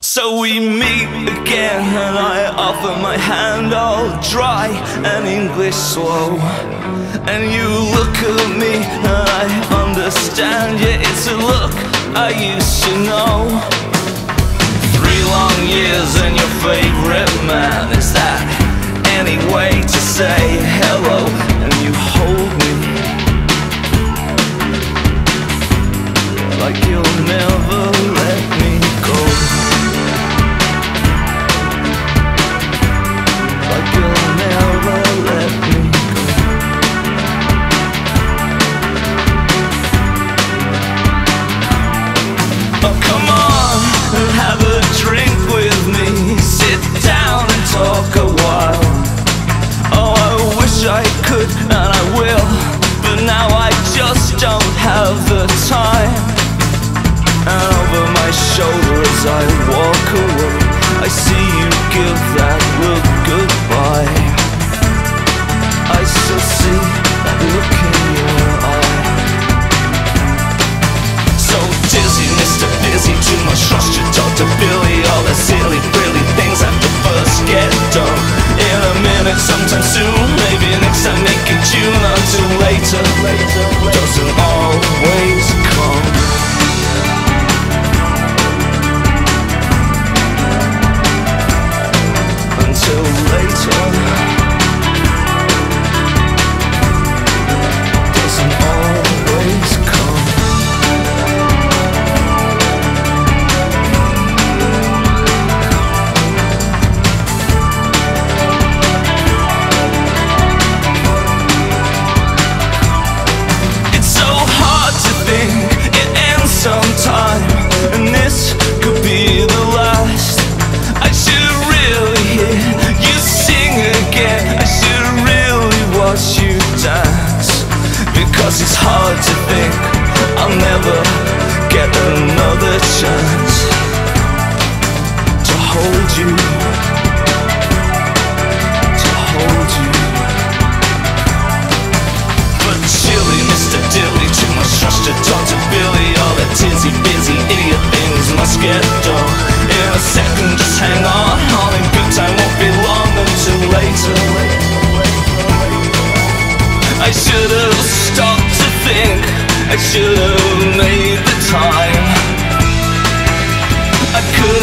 So we meet again and I offer my hand all dry and English slow. And you look at me and I understand, yeah, it's a look I used to know. 3 long years and your favorite man, is that any way to say hello? And you hold me like you'll never let me go. Like you'll never let me go. Oh, come on and have a drink with me. Sit down and talk a while. Oh, I wish I could and I will, but now I just don't have the time. And over my shoulder as I walk away, I see you give that look goodbye. I still see that look in your eye. So dizzy, Mr. Busy, too much trust your Dr. Billy. All the silly, frilly things have to first get done. In a minute, sometime soon, maybe next time, make it June. Until later, doesn't always come. Until later doesn't always come. It's so hard to think it ends sometime, and this could be the last. I should really hear you sing again. I should really watch you dance, because it's hard to think I'll never get another chance to hold you, to hold you. But chilly, Mr. Dilly, too much trust to Dr. Billy. All the tizzy, busy, idiot things must get done. In a second, just hang on. All in good time, won't be long until later. I should have stopped to think, I should have made the time. I could